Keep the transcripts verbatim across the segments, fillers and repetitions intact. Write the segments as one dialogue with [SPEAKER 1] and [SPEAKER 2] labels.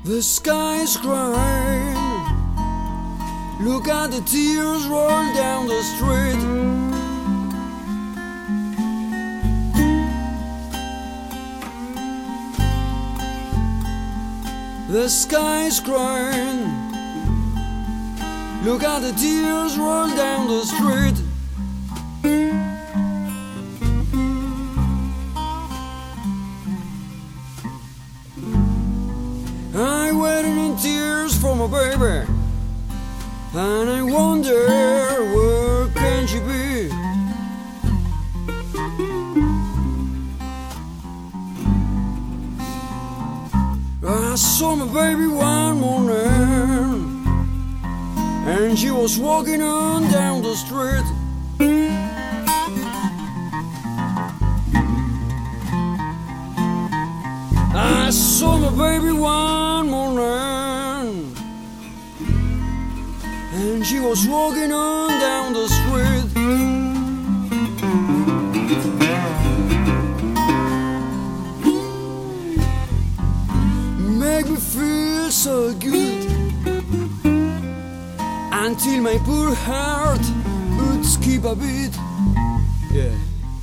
[SPEAKER 1] The sky is crying. Look at the tears roll down the street. The sky is crying. Look at the tears roll down the street. I waited in tears for my baby, and I wonder where can she be. I saw my baby one morning, and she was walking on down the street. I saw my baby one morning, and she was walking on down the street. Make me feel so good, until my poor heart would skip a beat. Yeah.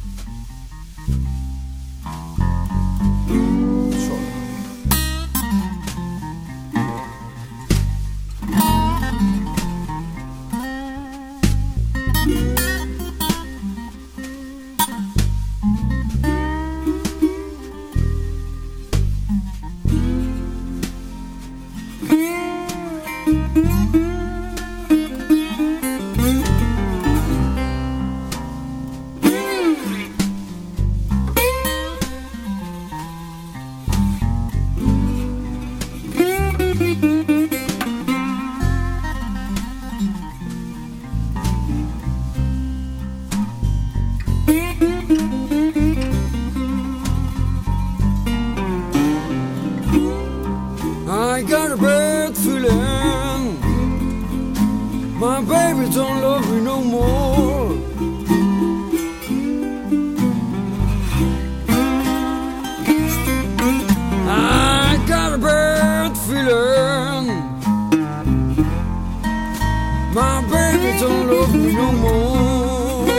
[SPEAKER 1] I got a bad feeling my baby don't love me no more. I got a bad feeling my baby don't love me no more.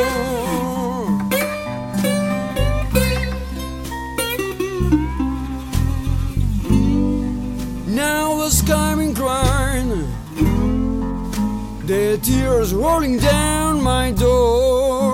[SPEAKER 1] Now the sky been crying, the tears rolling down my door.